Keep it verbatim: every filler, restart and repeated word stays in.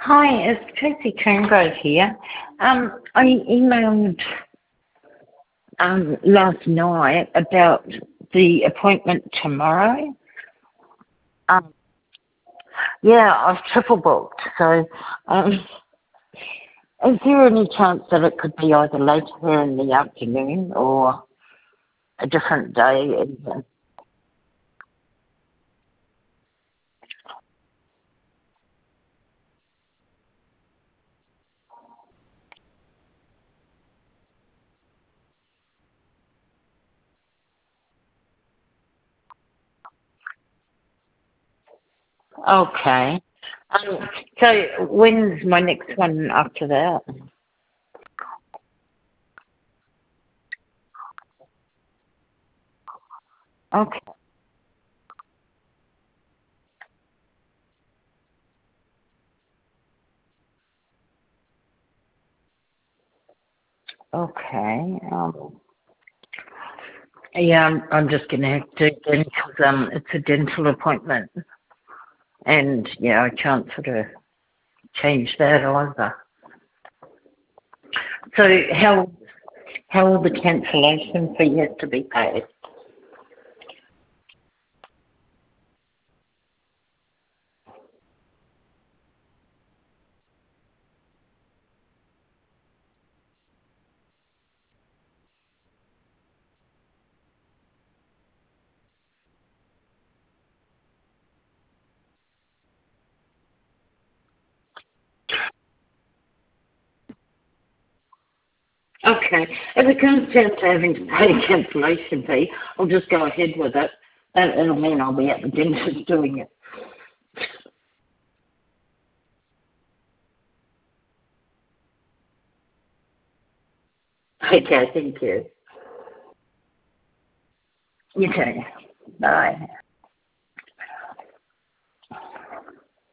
Hi, it's Tracy Trangrove here. Um, I emailed um, last night about the appointment tomorrow. Um, yeah, I've triple booked. So, um, is there any chance that it could be either later in the afternoon or a different day? Even? Okay. Um, so when's my next one after that? Okay. Okay. Um, Yeah, I'm, I'm just going to have to then because um, it's a dental appointment, and yeah, I can't sort of change that either. So how how will the cancellation fee have to be paid? Okay, if it comes down to having to pay a cancellation fee, I'll just go ahead with it. That, it'll mean I'll be at the dentist doing it. Okay, thank you. You too. Bye.